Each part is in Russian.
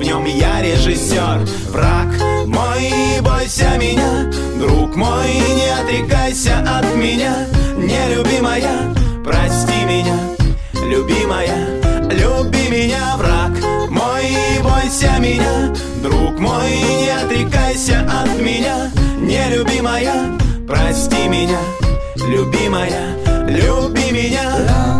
в нем я режиссер. Враг мой, бойся меня, друг мой, не отрекайся от меня. Нелюбимая, прости меня, любимая, люби меня. Враг мой, бойся меня, друг мой, не отрекайся от меня. Нелюбимая, прости меня, любимая, люби меня.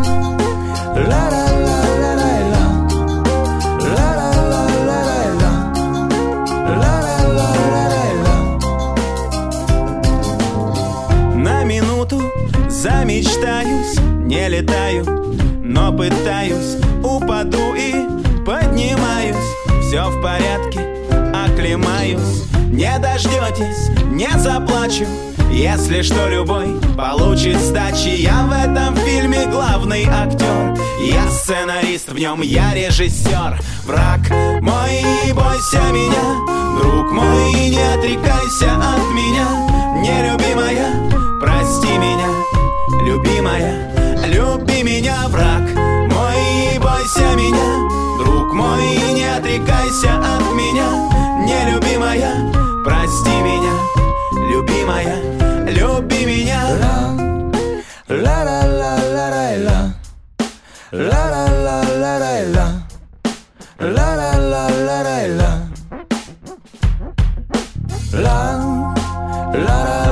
На минуту замечтаюсь, не летаю, но пытаюсь, упаду и поднимаюсь. Все в порядке, оклемаюсь. Не дождетесь, не заплачу, если что, любой получит сдачи. Я в этом фильме главный актер, я сценарист, в нем я режиссер. Враг мой, бойся меня, друг мой, не отрекайся от меня. Нелюбимая, прости меня, любимая, люби меня. Враг мой, бойся меня, друг мой, не отрекайся от меня. Нелюбимая, прости меня, любимая, люби меня. La la la la la la la la la la la la la la la la la la la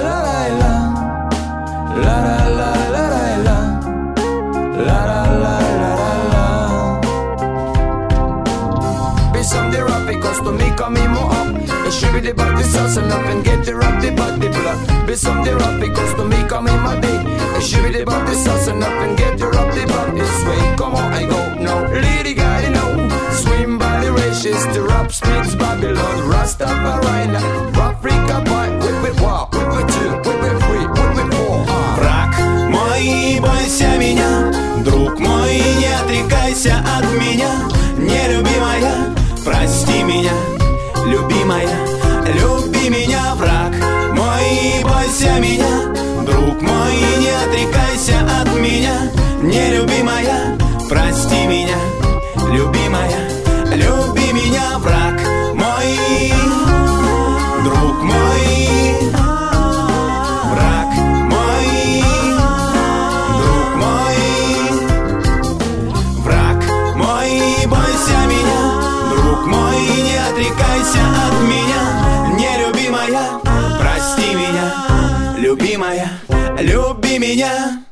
the body sauce and up and get the rap the body blood. Be some the rap because to me come in my day. She be the body sauce and up and get the rap the body sway. Come on, I go now. Lady guy, know. Swim by the races, the rap speaks Babylon. Rastafari, Africa boy. We walk, we two, we free, we four. Враг мой, бойся меня, друг мой, не отрекайся от меня. Нелюбимая, прости меня, любимая, люби меня. Враг мой, бойся меня, друг мой, не отрекайся от меня. Нелюбимая, прости меня, любимая, люби меня. Враг мой, друг мой, враг мой, друг мой. Враг мой, бойся меня, друг мой, не отрекайся от меня. Нелюбимая, прости меня, любимая, люби меня.